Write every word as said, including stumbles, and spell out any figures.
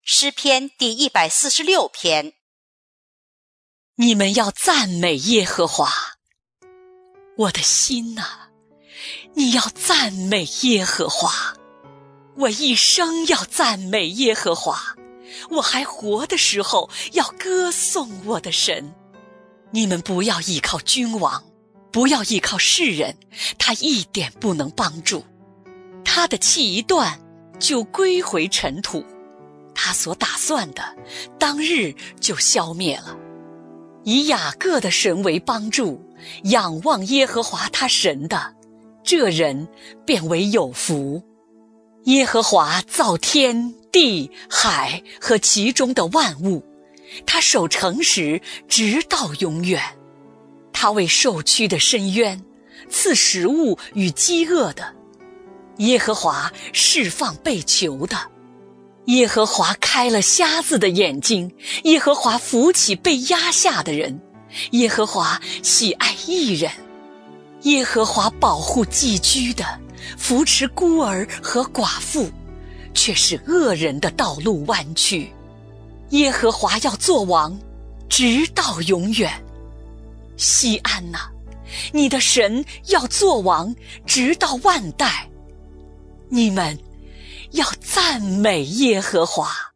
诗篇第一百四十六篇。 你们要赞美耶和华，我的心哪，你要赞美耶和华。我一生要赞美耶和华，我还活的时候要歌颂我的神。你们不要依靠君王，不要依靠世人，他一点不能帮助。他的气一断，就归回尘土，他所打算的，当日就消灭了。以雅各的神为帮助，仰望耶和华他神的，这人便为有福。耶和华造天地海和其中的万物，他守诚实直到永远。他为受屈的伸冤，赐食物与饥饿的。耶和华释放被囚的，耶和华开了瞎子的眼睛，耶和华扶起被压下的人，耶和华喜爱义人，耶和华保护寄居的，扶持孤儿和寡妇，却使恶人的道路弯曲。耶和华要做王，直到永远。西安哪，你的神要做王，直到万代。你们要赞美耶和华。